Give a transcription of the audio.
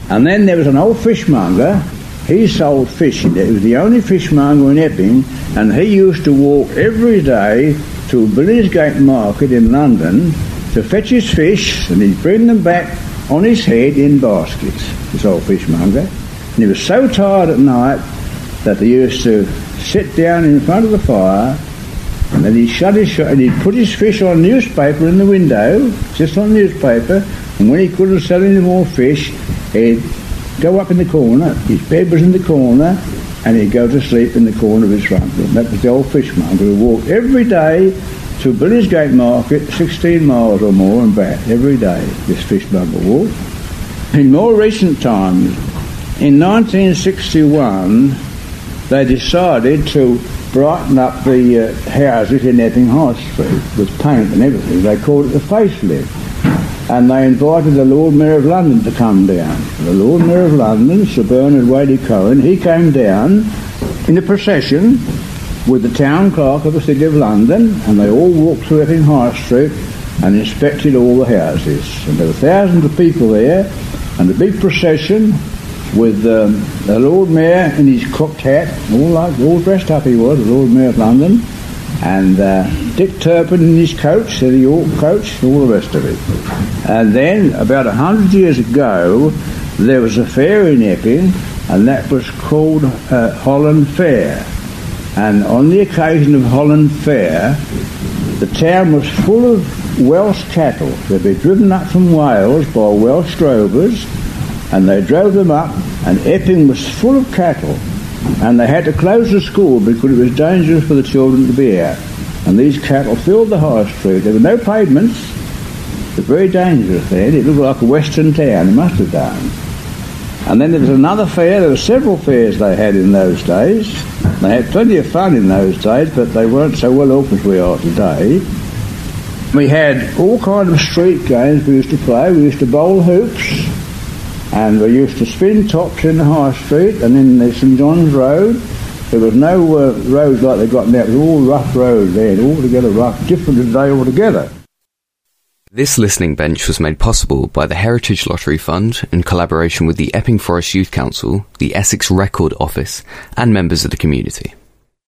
And then there was an old fishmonger. He sold fish. He was the only fishmonger in Epping, and he used to walk every day to Billingsgate Market in London to fetch his fish, and he'd bring them back on his head in baskets, this old fishmonger. And he was so tired at night that he used to sit down in front of the fire, and then he'd shut his shop, and he'd put his fish on newspaper in the window, just on newspaper, and when he couldn't sell any more fish, he'd go up in the corner, his bed was in the corner, and he'd go to sleep in the corner of his front room. That was the old fishmonger who walked every day to Billingsgate Market, 16 miles or more, and back every day, this fishmonger walked. In more recent times, in 1961, they decided to brighten up the houses in Epping High Street with paint and everything. They called it the facelift. And they invited the Lord Mayor of London to come down. The Lord Mayor of London, Sir Bernard Wadey Cohen, he came down in a procession with the town clerk of the City of London, and they all walked through Epping High Street and inspected all the houses. And there were thousands of people there, and a big procession with the Lord Mayor in his cocked hat, all dressed up he was, the Lord Mayor of London, and Dick Turpin in his coach, the York coach, and all the rest of it. And then, about 100 years ago, there was a fair in Epping, and that was called Holland Fair. And on the occasion of Holland Fair, the town was full of Welsh cattle. They'd been driven up from Wales by Welsh drovers, and they drove them up, and Epping was full of cattle. And they had to close the school because it was dangerous for the children to be out. And these cattle filled the high street. There were no pavements. It was very dangerous then. It looked like a western town, it must have done. And then there was another fair. There were several fairs they had in those days. They had plenty of fun in those days, but they weren't so well off as we are today. We had all kinds of street games we used to play. We used to bowl hoops, and we used to spin tops in the high street, and in the St John's Road. There was no roads like they've got now. It was all rough roads then, altogether rough, different today altogether. This listening bench was made possible by the Heritage Lottery Fund in collaboration with the Epping Forest Youth Council, the Essex Record Office, and members of the community.